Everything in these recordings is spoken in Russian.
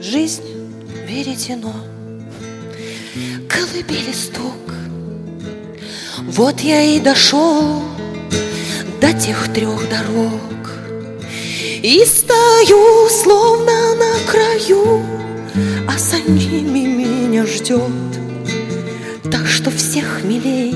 Жизнь веретено, колыбели стук. Вот я и дошел до тех 3 дорог, и стою, словно на краю, а за ними меня ждет так, что всех милей.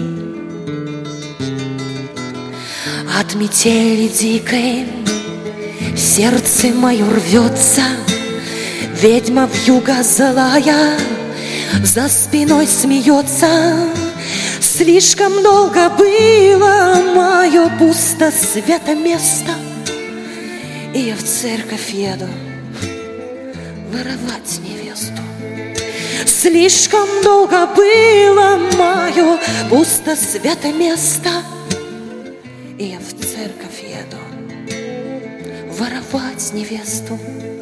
От метели дикой сердце мое рвется, ведьма вьюга злая за спиной смеется. Слишком долго было мое пусто свято место, и я в церковь еду воровать невесту. Слишком долго было мое пусто свято место, и я в церковь еду воровать невесту.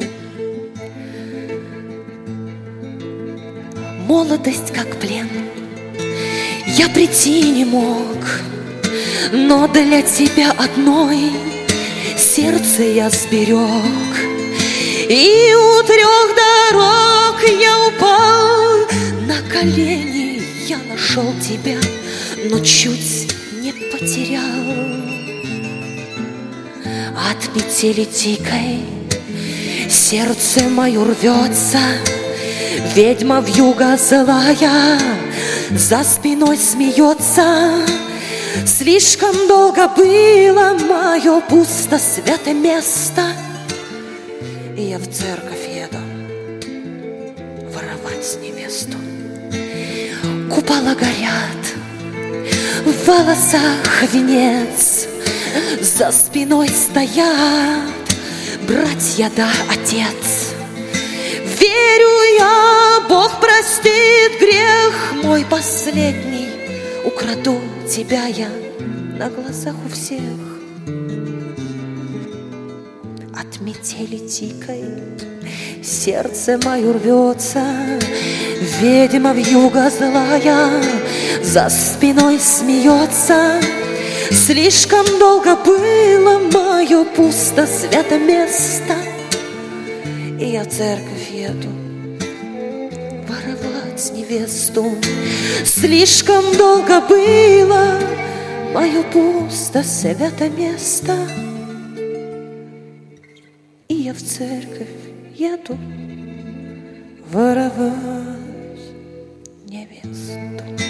Молодость как плен, я прийти не мог, но для тебя одной сердце я сберег. И у 3 дорог я упал на колени, я нашел тебя, но чуть не потерял. От метели дикой сердце мое рвется, ведьма вьюга злая за спиной смеется. Слишком долго было мое пусто свято место, и я в церковь еду воровать невесту. Купола горят, в волосах венец, за спиной стоят братья да отец. Верю я, Бог простит грех мой последний, украду тебя я на глазах у всех. От метели дикой сердце мое рвется, ведьма вьюга злая за спиной смеется. Слишком долго было мое пусто свято место, и я в церковь еду воровать невесту. Слишком долго было мое пусто свято место, и я в церковь еду воровать невесту.